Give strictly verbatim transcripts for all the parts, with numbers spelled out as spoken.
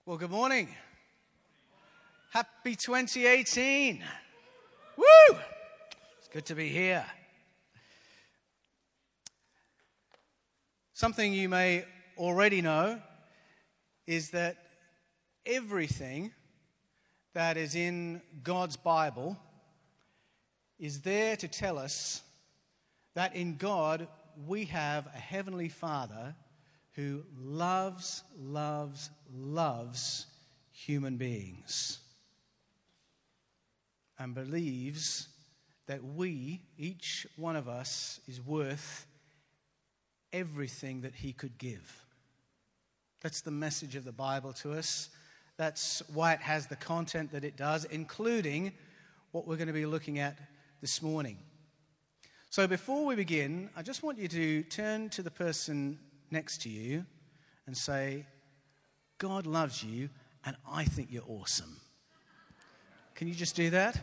Well, good morning. Happy twenty eighteen. Woo! It's good to be here. Something you may already know is that everything that is in God's Bible is there to tell us that in God we have a heavenly Father who loves, loves, loves human beings and believes that we, each one of us, is worth everything that he could give. That's the message of the Bible to us. That's why it has the content that it does, including what we're going to be looking at this morning. So before we begin, I just want you to turn to the person next to you and say, God loves you and I think you're awesome. Can you just do that?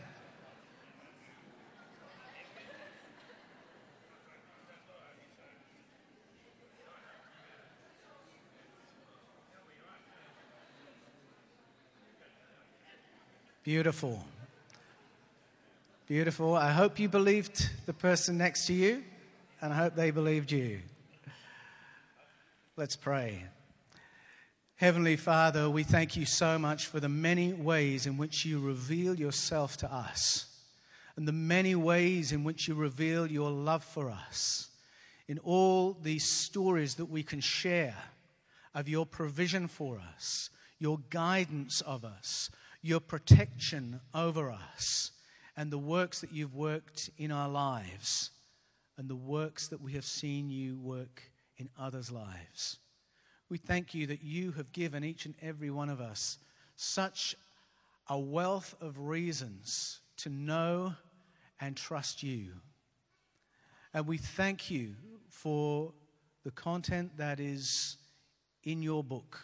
Beautiful. Beautiful. I hope you believed the person next to you, and I hope they believed you. Let's pray. Heavenly Father, we thank you so much for the many ways in which you reveal yourself to us, and the many ways in which you reveal your love for us, in all these stories that we can share of your provision for us, your guidance of us, your protection over us, and the works that you've worked in our lives, and the works that we have seen you work in others' lives. We thank you that you have given each and every one of us such a wealth of reasons to know and trust you. And we thank you for the content that is in your book,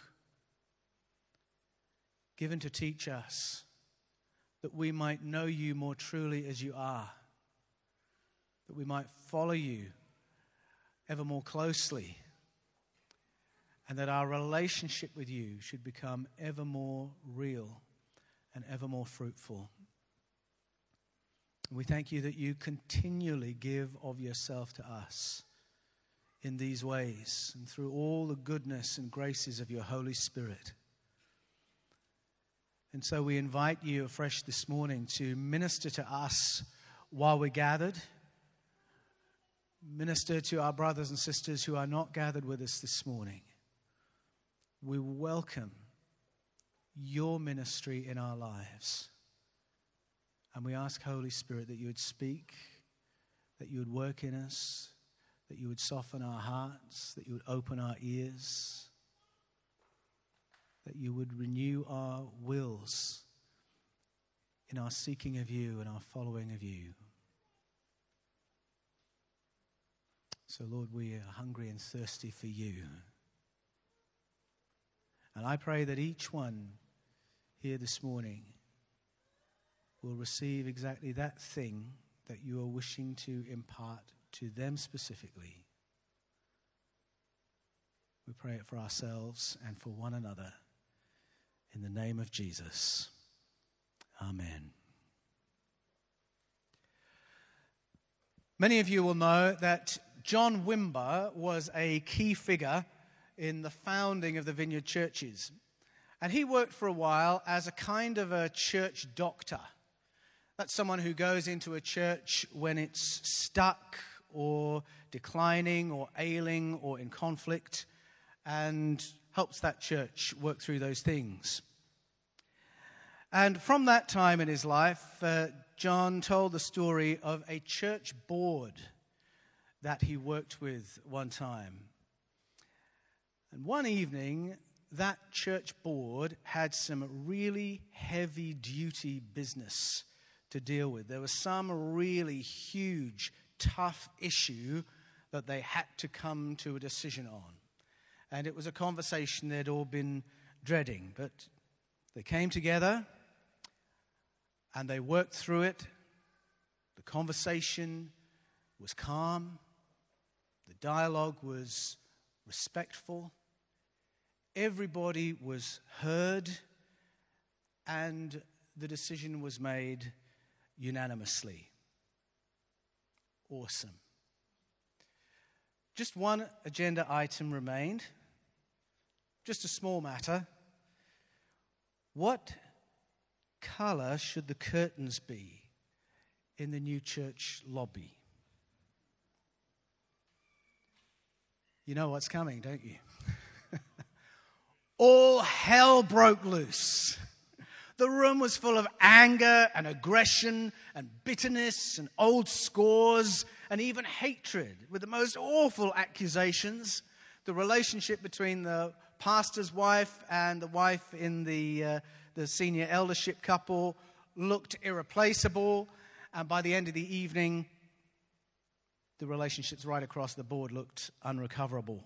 given to teach us, that we might know you more truly as you are, that we might follow you ever more closely, and that our relationship with you should become ever more real and ever more fruitful. We thank you that you continually give of yourself to us in these ways and through all the goodness and graces of your Holy Spirit. And so we invite you afresh this morning to minister to us while we're gathered. Minister to our brothers and sisters who are not gathered with us this morning. We welcome your ministry in our lives. And we ask, Holy Spirit, that you would speak, that you would work in us, that you would soften our hearts, that you would open our ears, that you would renew our wills in our seeking of you and our following of you. So, Lord, we are hungry and thirsty for you. And I pray that each one here this morning will receive exactly that thing that you are wishing to impart to them specifically. We pray it for ourselves and for one another. In the name of Jesus. Amen. Many of you will know that John Wimber was a key figure in the founding of the Vineyard Churches. And he worked for a while as a kind of a church doctor. That's someone who goes into a church when it's stuck or declining or ailing or in conflict and helps that church work through those things. And from that time in his life, uh, John told the story of a church board that he worked with one time. And one evening, that church board had some really heavy-duty business to deal with. There was some really huge, tough issue that they had to come to a decision on. And it was a conversation they'd all been dreading. But they came together and they worked through it. The conversation was calm. The dialogue was respectful. everybody was heard, and the decision was made unanimously. Awesome. Just one agenda item remained, just a small matter. What color should the curtains be in the new church lobby? You know what's coming, don't you? All hell broke loose. The room was full of anger and aggression and bitterness and old scores and even hatred, with the most awful accusations. The relationship between the pastor's wife and the wife in the, uh, the senior eldership couple looked irreplaceable. And by the end of the evening, the relationships right across the board looked unrecoverable.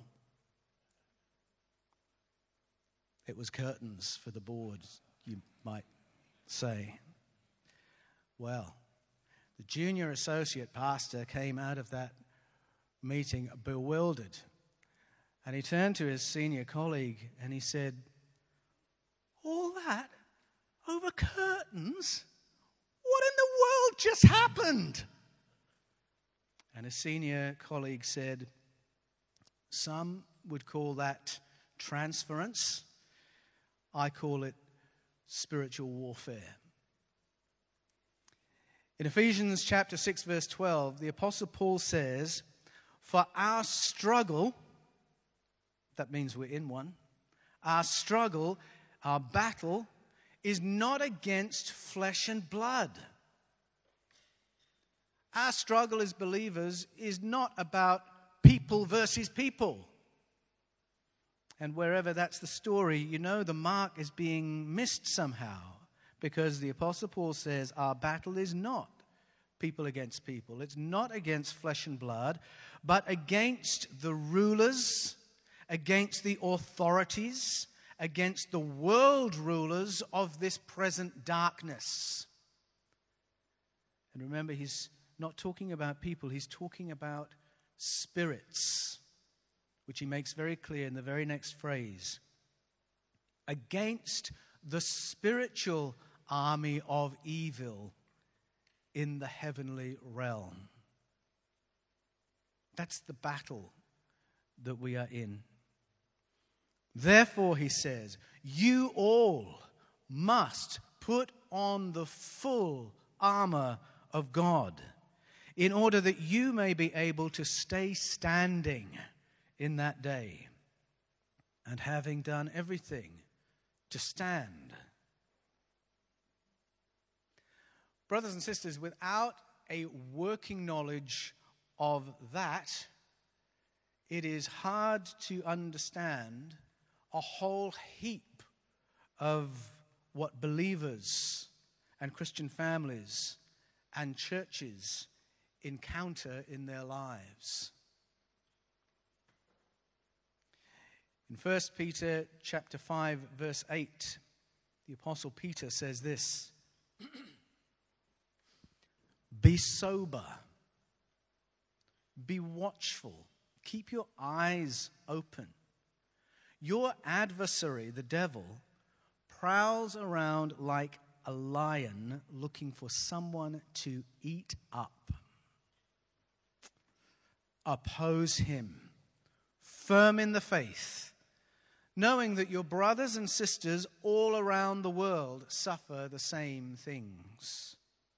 It was curtains for the boards, you might say. Well, the junior associate pastor came out of that meeting bewildered. And he turned to his senior colleague and he said, "All that over curtains? What in the world just happened?" And his senior colleague said, "Some would call that transference. I call it spiritual warfare." In Ephesians chapter six, verse twelve, the Apostle Paul says, "For our struggle," that means we're in one, "our struggle, our battle, is not against flesh and blood." Our struggle as believers is not about people versus people. And wherever that's the story, you know the mark is being missed somehow. Because the Apostle Paul says our battle is not people against people. It's not against flesh and blood, but against the rulers, against the authorities, against the world rulers of this present darkness. And remember, he's not talking about people, he's talking about spirits, which he makes very clear in the very next phrase. Against the spiritual army of evil in the heavenly realm. That's the battle that we are in. Therefore, he says, you all must put on the full armor of God, in order that you may be able to stay standing in that day, and having done everything, to stand. Brothers and sisters, without a working knowledge of that, it is hard to understand a whole heap of what believers and Christian families and churches encounter in their lives. In First Peter chapter five, verse eight, the Apostle Peter says this: "Be sober, be watchful, keep your eyes open. Your adversary, the devil, prowls around like a lion looking for someone to eat up. Oppose him, firm in the faith, knowing that your brothers and sisters all around the world suffer the same things."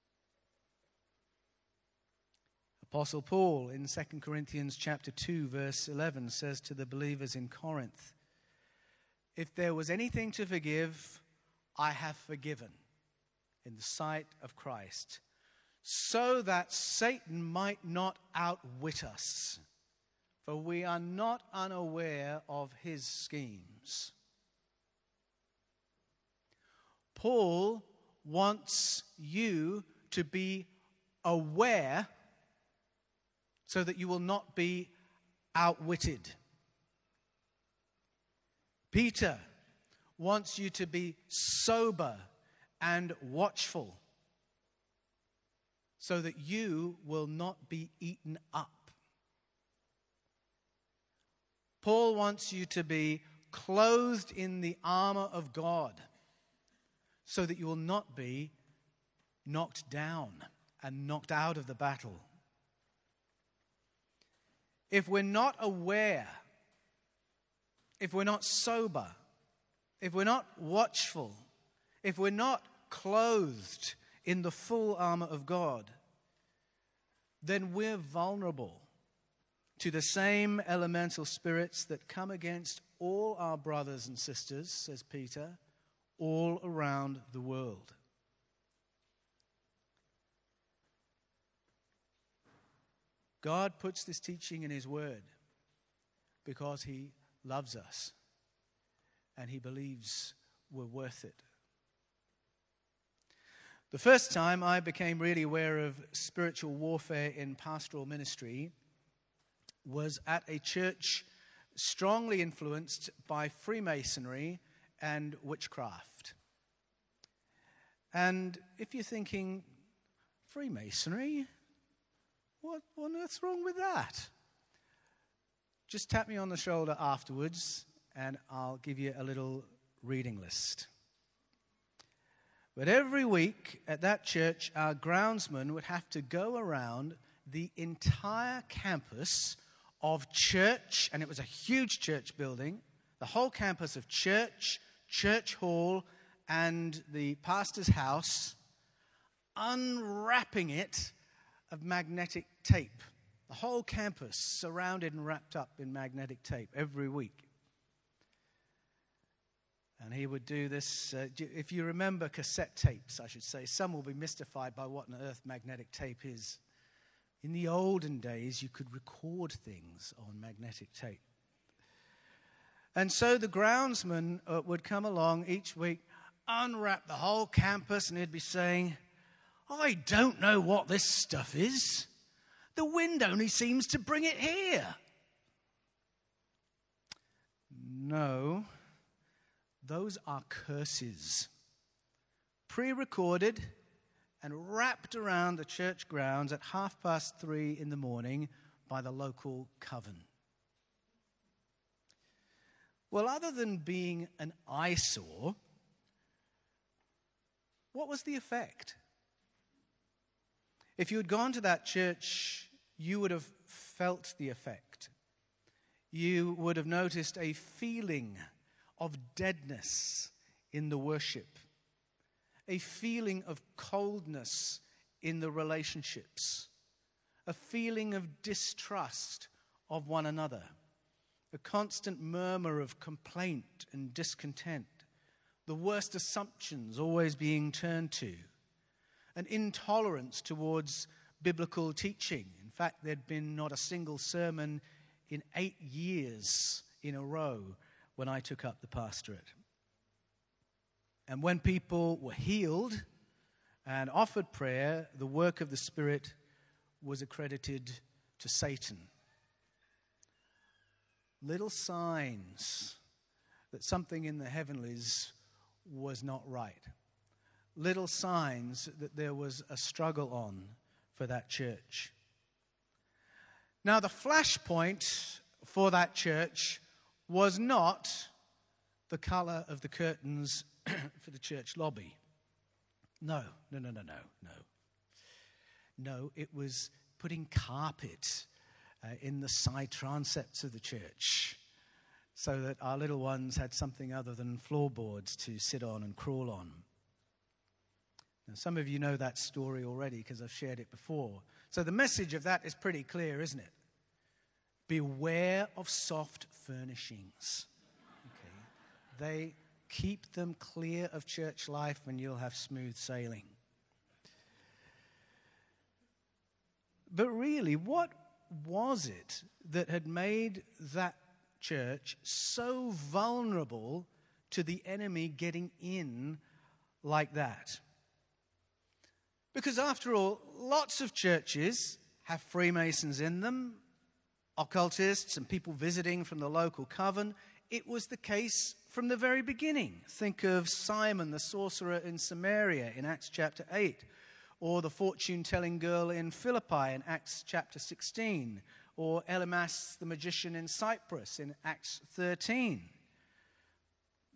Apostle Paul in Second Corinthians chapter two, verse eleven says to the believers in Corinth, "If there was anything to forgive, I have forgiven in the sight of Christ, so that Satan might not outwit us, for we are not unaware of his schemes." Paul wants you to be aware so that you will not be outwitted. Peter wants you to be sober and watchful so that you will not be eaten up. Paul wants you to be clothed in the armor of God, so that you will not be knocked down and knocked out of the battle. If we're not aware, if we're not sober, if we're not watchful, if we're not clothed in the full armor of God, then we're vulnerable to the same elemental spirits that come against all our brothers and sisters, says Peter, all around the world. God puts this teaching in his word because he loves us and he believes we're worth it. The first time I became really aware of spiritual warfare in pastoral ministry was at a church strongly influenced by Freemasonry and witchcraft. And if you're thinking, Freemasonry? What on earth's wrong with that? Just tap me on the shoulder afterwards and I'll give you a little reading list. But every week at that church, our groundsman would have to go around the entire campus of church, and it was a huge church building, the whole campus of church, church hall, and the pastor's house, unwrapping it of magnetic tape. The whole campus surrounded and wrapped up in magnetic tape every week. And he would do this, uh, if you remember cassette tapes, I should say, some will be mystified by what on earth magnetic tape is. In the olden days, you could record things on magnetic tape. And so the groundsman uh, would come along each week, unwrap the whole campus, and he'd be saying, I don't know what this stuff is. The wind only seems to bring it here. No, those are curses, pre-recorded and wrapped around the church grounds at half past three in the morning by the local coven. Well, other than being an eyesore, what was the effect? If you had gone to that church, you would have felt the effect. You would have noticed a feeling of deadness in the worship, a feeling of coldness in the relationships, a feeling of distrust of one another, a constant murmur of complaint and discontent, the worst assumptions always being turned to, an intolerance towards biblical teaching. In fact, there'd been not a single sermon in eight years in a row when I took up the pastorate. And when people were healed and offered prayer, the work of the Spirit was accredited to Satan. Little signs that something in the heavenlies was not right. Little signs that there was a struggle on for that church. Now, the flashpoint for that church was not the color of the curtains for the church lobby. No, no, no, no, no, no. No, it was putting carpet uh, in the side transepts of the church so that our little ones had something other than floorboards to sit on and crawl on. Now, some of you know that story already because I've shared it before. So the message of that is pretty clear, isn't it? Beware of soft furnishings. Okay. They keep them clear of church life and you'll have smooth sailing. But really, what was it that had made that church so vulnerable to the enemy getting in like that? Because after all, lots of churches have Freemasons in them, occultists and people visiting from the local coven. It was the case from the very beginning. Think of Simon the sorcerer in Samaria in Acts chapter eight, or the fortune-telling girl in Philippi in Acts chapter sixteen, or Elymas the magician in Cyprus in Acts thirteen.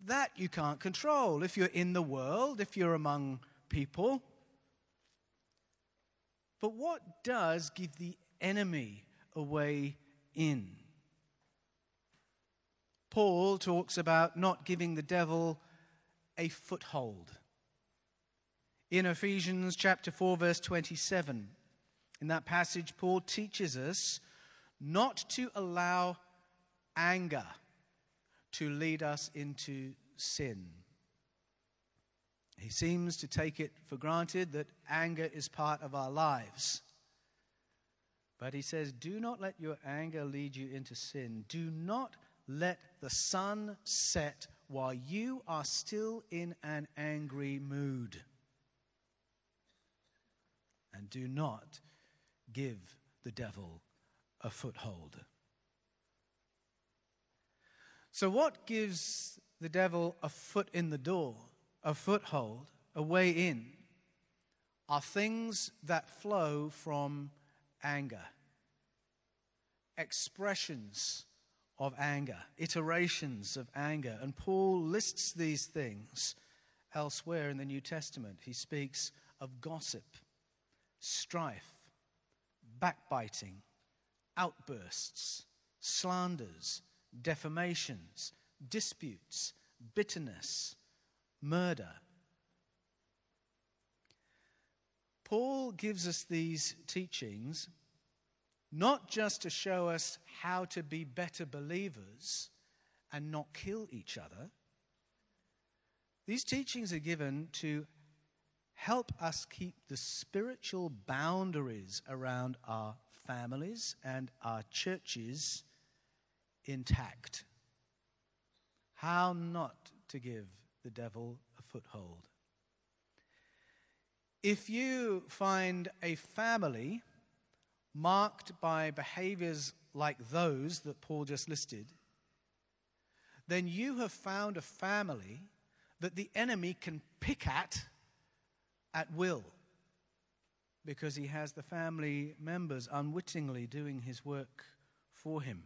that you can't control if you're in the world, if you're among people. But what does give the enemy a way in? Paul talks about not giving the devil a foothold. In Ephesians chapter four, verse twenty-seven, in that passage, Paul teaches us not to allow anger to lead us into sin. He seems to take it for granted that anger is part of our lives. But he says, do not let your anger lead you into sin. Do not let the sun set while you are still in an angry mood. And do not give the devil a foothold. So what gives the devil a foot in the door, a foothold, a way in, are things that flow from anger. Expressions of anger, iterations of anger. And Paul lists these things elsewhere in the New Testament. He speaks of gossip, strife, backbiting, outbursts, slanders, defamations, disputes, bitterness, murder. Paul gives us these teachings not just to show us how to be better believers and not kill each other. These teachings are given to help us keep the spiritual boundaries around our families and our churches intact. How not to give the devil a foothold. If you find a family marked by behaviors like those that Paul just listed, then you have found a family that the enemy can pick at at will, because he has the family members unwittingly doing his work for him.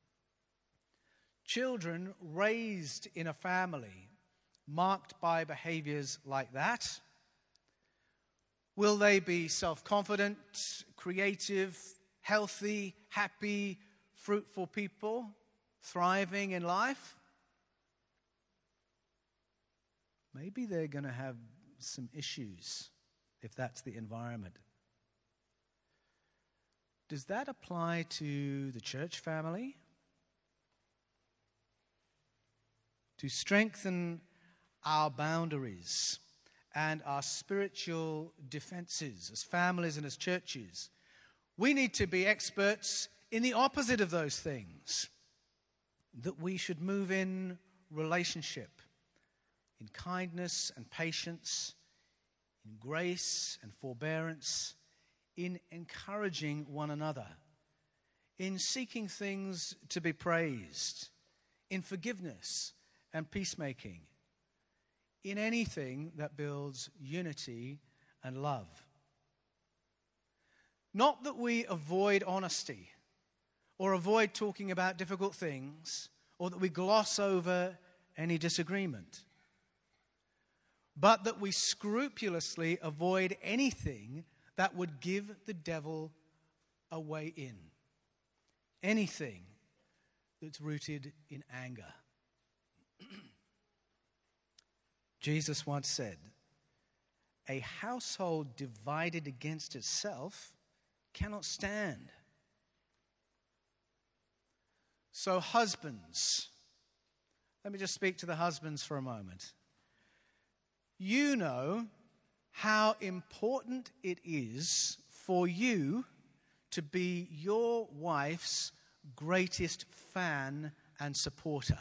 Children raised in a family marked by behaviors like that, will they be self-confident, creative, healthy, happy, fruitful people, thriving in life? Maybe they're going to have some issues if that's the environment. Does that apply to the church family? To strengthen our boundaries and our spiritual defenses as families and as churches, we need to be experts in the opposite of those things. That we should move in relationship, in kindness and patience, in grace and forbearance, in encouraging one another, in seeking things to be praised, in forgiveness and peacemaking, in anything that builds unity and love. Not that we avoid honesty or avoid talking about difficult things or that we gloss over any disagreement, but that we scrupulously avoid anything that would give the devil a way in. Anything that's rooted in anger. Jesus once said, "A household divided against itself cannot stand." So husbands, let me just speak to the husbands for a moment. You know how important it is for you to be your wife's greatest fan and supporter.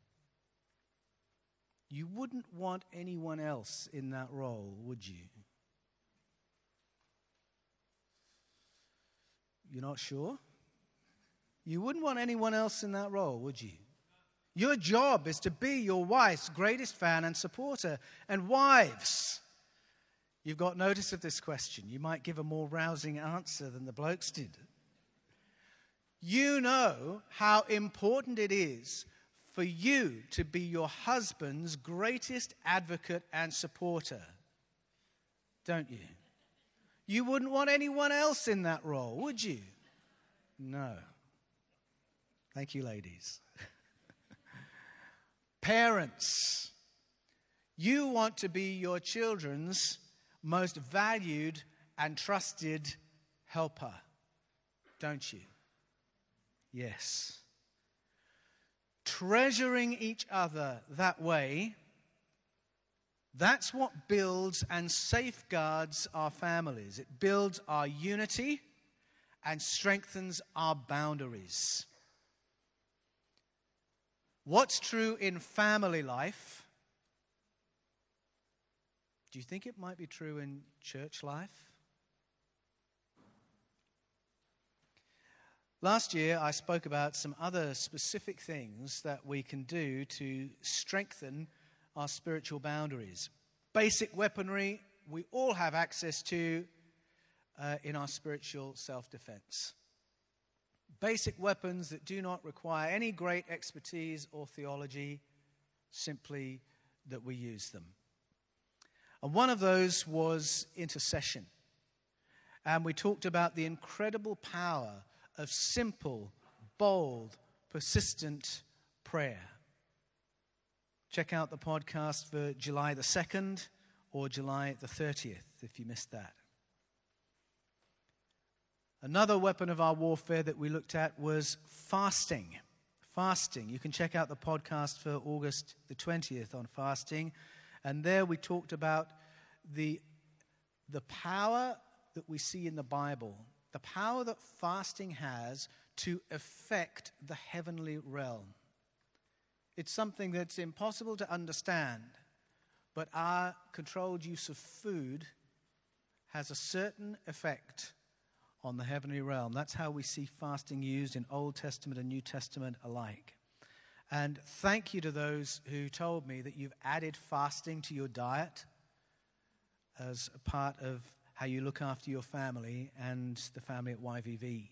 You wouldn't want anyone else in that role, would you? You're not sure? You wouldn't want anyone else in that role, would you? Your job is to be your wife's greatest fan and supporter. And wives, you've got notice of this question. You might give a more rousing answer than the blokes did. You know how important it is for you to be your husband's greatest advocate and supporter, don't you? You wouldn't want anyone else in that role, would you? No. Thank you, ladies. Parents, you want to be your children's most valued and trusted helper, don't you? Yes. Treasuring each other that way, that's what builds and safeguards our families. It builds our unity and strengthens our boundaries. What's true in family life, do you think it might be true in church life? Last year, I spoke about some other specific things that we can do to strengthen our spiritual boundaries. Basic weaponry we all have access to uh, in our spiritual self-defense. Basic weapons that do not require any great expertise or theology, simply that we use them. And one of those was intercession. And we talked about the incredible power of simple, bold, persistent prayer. Check out the podcast for July the second or July the thirtieth if you missed that. Another weapon of our warfare that we looked at was fasting. Fasting. You can check out the podcast for August the twentieth on fasting. And there we talked about the, the power that we see in the Bible, the power that fasting has to affect the heavenly realm. It's something that's impossible to understand, but our controlled use of food has a certain effect on the heavenly realm. That's how we see fasting used in Old Testament and New Testament alike. And thank you to those who told me that you've added fasting to your diet as a part of how you look after your family and the family at Y V V.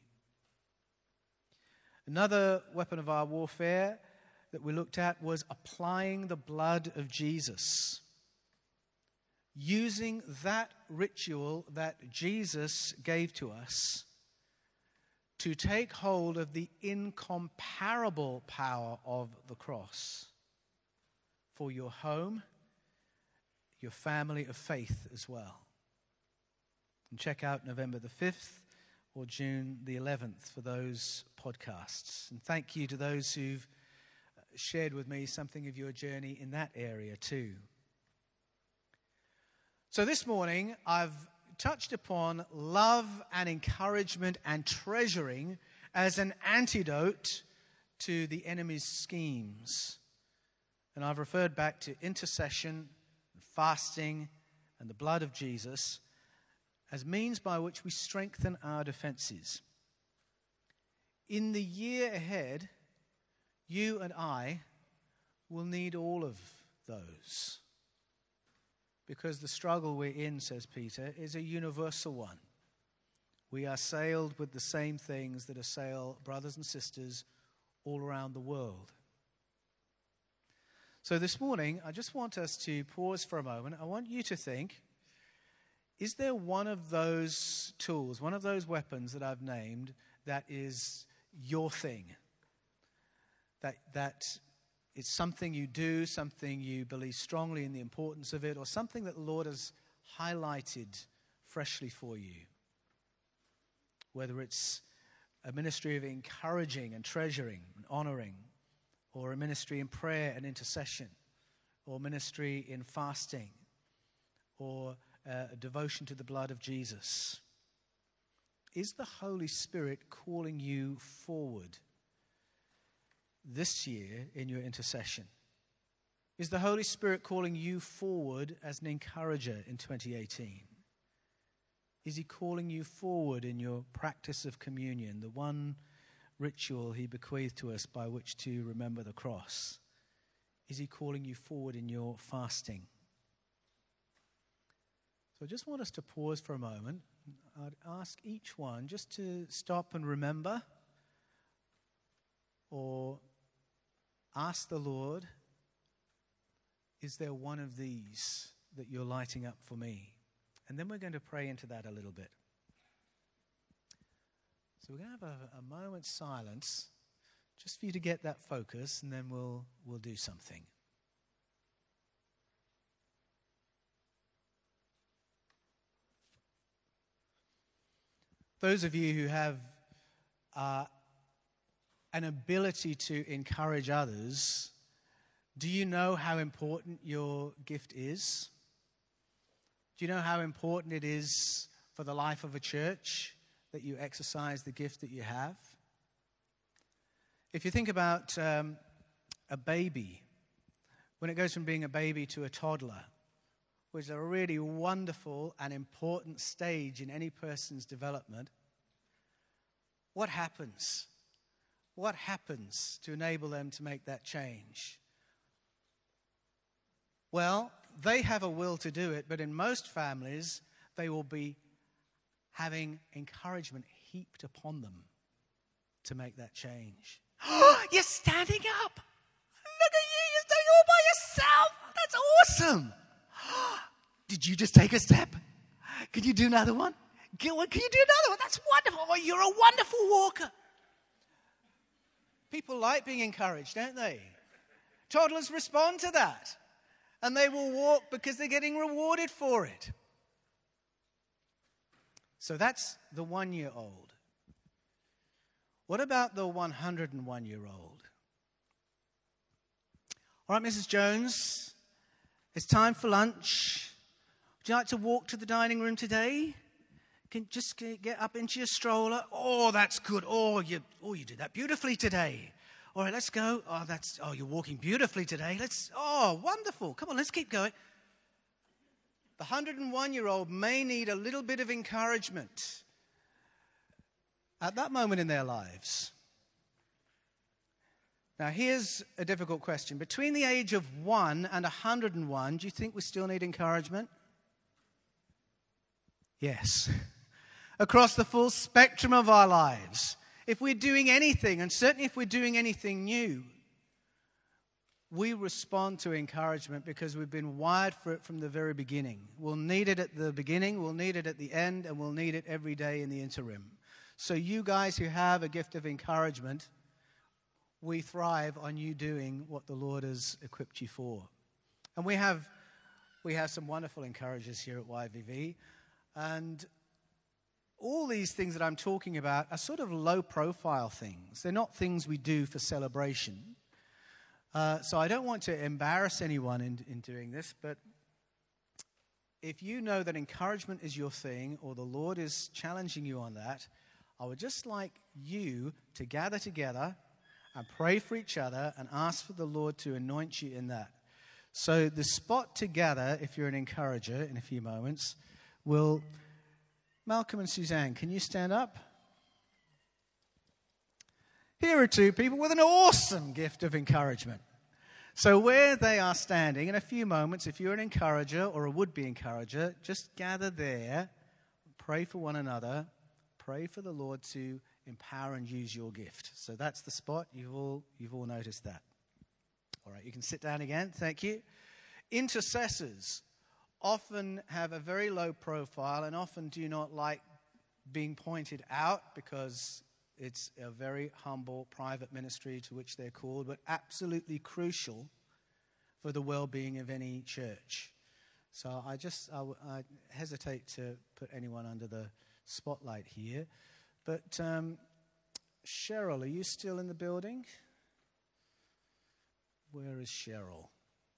Another weapon of our warfare that we looked at was applying the blood of Jesus. Using that ritual that Jesus gave to us to take hold of the incomparable power of the cross for your home, your family of faith as well. And check out November the fifth or June the eleventh for those podcasts. And thank you to those who've shared with me something of your journey in that area too. So this morning, I've touched upon love and encouragement and treasuring as an antidote to the enemy's schemes. And I've referred back to intercession, fasting, and the blood of Jesus as means by which we strengthen our defenses. In the year ahead, you and I will need all of those. Because the struggle we're in, says Peter, is a universal one. We are assailed with the same things that assail brothers and sisters all around the world. So this morning, I just want us to pause for a moment. I want you to think, is there one of those tools, one of those weapons that I've named that is your thing? That that it's something you do, something you believe strongly in the importance of it, or something that the Lord has highlighted freshly for you. Whether it's a ministry of encouraging and treasuring and honoring, or a ministry in prayer and intercession, or ministry in fasting, or a devotion to the blood of Jesus. Is the Holy Spirit calling you forward this year in your intercession? Is the Holy Spirit calling you forward as an encourager in twenty eighteen? Is he calling you forward in your practice of communion, the one ritual he bequeathed to us by which to remember the cross? Is he calling you forward in your fasting? So I just want us to pause for a moment. I'd ask each one just to stop and remember, or ask the Lord, is there one of these that you're lighting up for me? And then we're going to pray into that a little bit. So we're going to have a, a moment's silence just for you to get that focus, and then we'll we'll do something. Those of you who have uh, an ability to encourage others, do you know how important your gift is? Do you know how important it is for the life of a church that you exercise the gift that you have? If you think about um, a baby, when it goes from being a baby to a toddler, which is a really wonderful and important stage in any person's development, what happens? What happens to enable them to make that change? Well, they have a will to do it, but in most families, they will be having encouragement heaped upon them to make that change. Oh, you're standing up. Look at you, you're standing all by yourself. That's awesome. Did you just take a step? Can you do another one? Can you do another one? That's wonderful. Oh, you're a wonderful walker. People like being encouraged, don't they? Toddlers respond to that. And they will walk because they're getting rewarded for it. So that's the one-year-old. What about the one hundred one-year-old? All right, Missus Jones, it's time for lunch. Would you like to walk to the dining room today? Can you just get up into your stroller? Oh, that's good. Oh, you, oh, you did that beautifully today. All right, let's go. Oh, that's. Oh, you're walking beautifully today. Let's. Oh, wonderful. Come on, let's keep going. The one hundred one-year-old may need a little bit of encouragement at that moment in their lives. Now, here's a difficult question. Between the age of one and one hundred one, do you think we still need encouragement? Yes. Across the full spectrum of our lives. If we're doing anything, and certainly if we're doing anything new, we respond to encouragement because we've been wired for it from the very beginning. We'll need it at the beginning, we'll need it at the end, and we'll need it every day in the interim. So you guys who have a gift of encouragement, we thrive on you doing what the Lord has equipped you for. And we have we have some wonderful encouragers here at Y V V. And all these things that I'm talking about are sort of low-profile things. They're not things we do for celebration. Uh, so I don't want to embarrass anyone in, in doing this, but if you know that encouragement is your thing or the Lord is challenging you on that, I would just like you to gather together and pray for each other and ask for the Lord to anoint you in that. So the spot to gather, if you're an encourager in a few moments, will... Malcolm and Suzanne, can you stand up? Here are two people with an awesome gift of encouragement. So where they are standing, in a few moments, if you're an encourager or a would-be encourager, just gather there, pray for one another, pray for the Lord to empower and use your gift. So that's the spot. You've all, you've all noticed that. All right, you can sit down again. Thank you. Intercessors often have a very low profile and often do not like being pointed out because it's a very humble private ministry to which they're called, but absolutely crucial for the well-being of any church. So I just I, I hesitate to put anyone under the spotlight here. But um, Cheryl, are you still in the building? Where is Cheryl?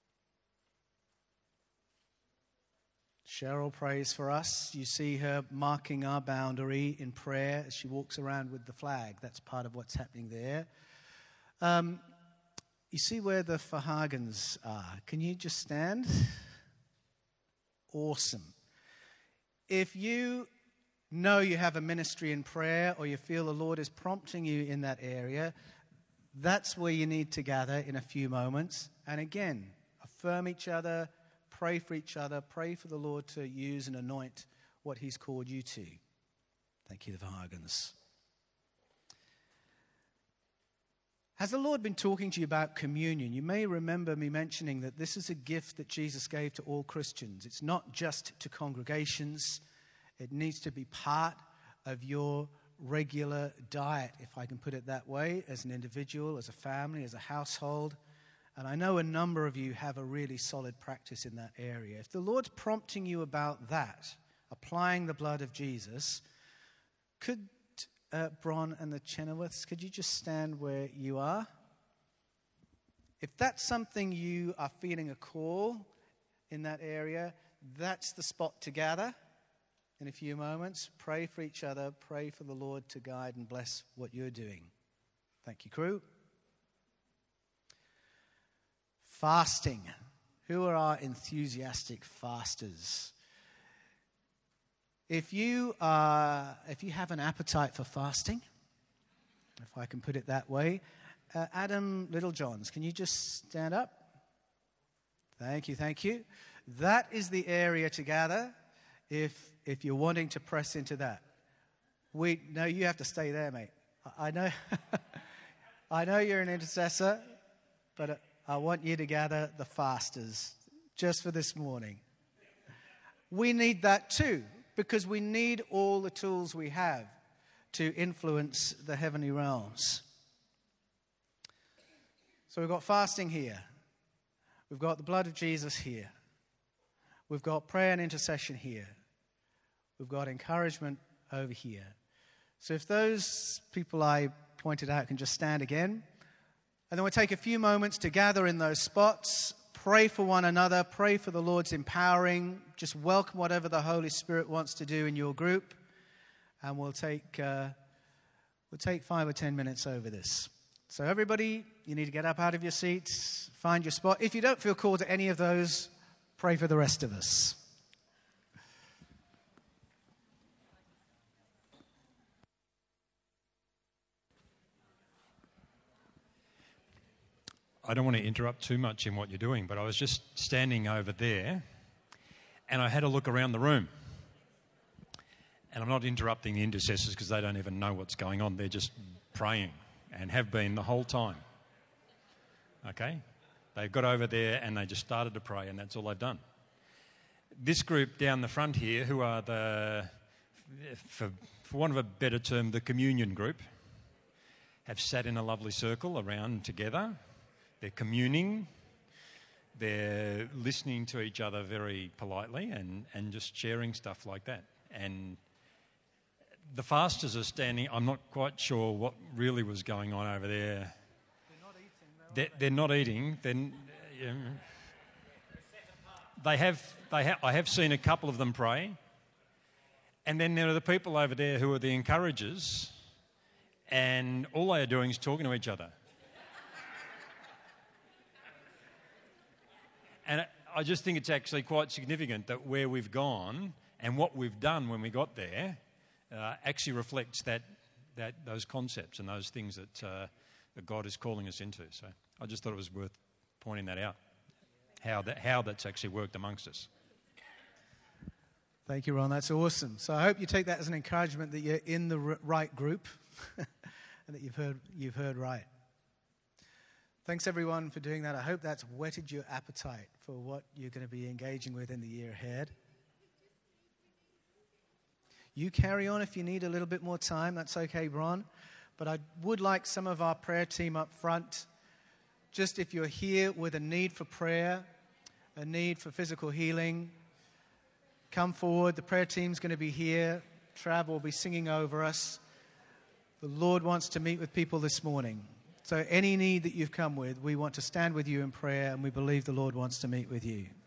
Cheryl prays for us. You see her marking our boundary in prayer as she walks around with the flag. That's part of what's happening there. Um, you see where the Verhagens are. Can you just stand? Awesome. If you know you have a ministry in prayer or you feel the Lord is prompting you in that area, that's where you need to gather in a few moments. And again, affirm each other, pray for each other, pray for the Lord to use and anoint what he's called you to. Thank you, the Verhagens. Has the Lord been talking to you about communion? You may remember me mentioning that this is a gift that Jesus gave to all Christians. It's not just to congregations. It needs to be part of your regular diet, if I can put it that way, as an individual, as a family, as a household. And I know a number of you have a really solid practice in that area. If the Lord's prompting you about that, applying the blood of Jesus, could uh, Bron and the Chenoweths, could you just stand where you are? If that's something you are feeling a call in that area, that's the spot to gather in a few moments. Pray for each other. Pray for the Lord to guide and bless what you're doing. Thank you, crew. Fasting. Who are our enthusiastic fasters? If you are, if you have an appetite for fasting, if I can put it that way, uh, Adam Littlejohns, can you just stand up? Thank you, thank you. That is the area to gather if if you're wanting to press into that. We no, you have to stay there, mate. I, I know, I know you're an intercessor, but. Uh, I want you to gather the fasters just for this morning. We need that too, because we need all the tools we have to influence the heavenly realms. So we've got fasting here. We've got the blood of Jesus here. We've got prayer and intercession here. We've got encouragement over here. So if those people I pointed out can just stand again. And then we'll take a few moments to gather in those spots, pray for one another, pray for the Lord's empowering, just welcome whatever the Holy Spirit wants to do in your group. And we'll take uh, we'll take five or ten minutes over this. So everybody, you need to get up out of your seats, find your spot. If you don't feel called to any of those, pray for the rest of us. I don't want to interrupt too much in what you're doing, but I was just standing over there and I had a look around the room. And I'm not interrupting the intercessors because they don't even know what's going on. They're just praying and have been the whole time. Okay? They got over there and they just started to pray, and that's all they've done. This group down the front here, who are the, for, for want of a better term, the communion group, have sat in a lovely circle around together. They're communing, they're listening to each other very politely and, and just sharing stuff like that. And the fasters are standing, I'm not quite sure what really was going on over there. They're not eating, though, they're, they're not eating. They're, um, they have, they ha- I have seen a couple of them pray. And then there are the people over there who are the encouragers, and all they are doing is talking to each other. And I just think it's actually quite significant that where we've gone and what we've done when we got there uh, actually reflects that that those concepts and those things that, uh, that God is calling us into. So I just thought it was worth pointing that out, how that how that's actually worked amongst us. Thank you, Ron. That's awesome. So I hope you take that as an encouragement that you're in the r- right group and that you've heard you've heard right. Thanks, everyone, for doing that. I hope that's whetted your appetite for what you're going to be engaging with in the year ahead. You carry on if you need a little bit more time. That's okay, Bron. But I would like some of our prayer team up front, just if you're here with a need for prayer, a need for physical healing, come forward. The prayer team's going to be here. Trav will be singing over us. The Lord wants to meet with people this morning. So any need that you've come with, we want to stand with you in prayer, and we believe the Lord wants to meet with you.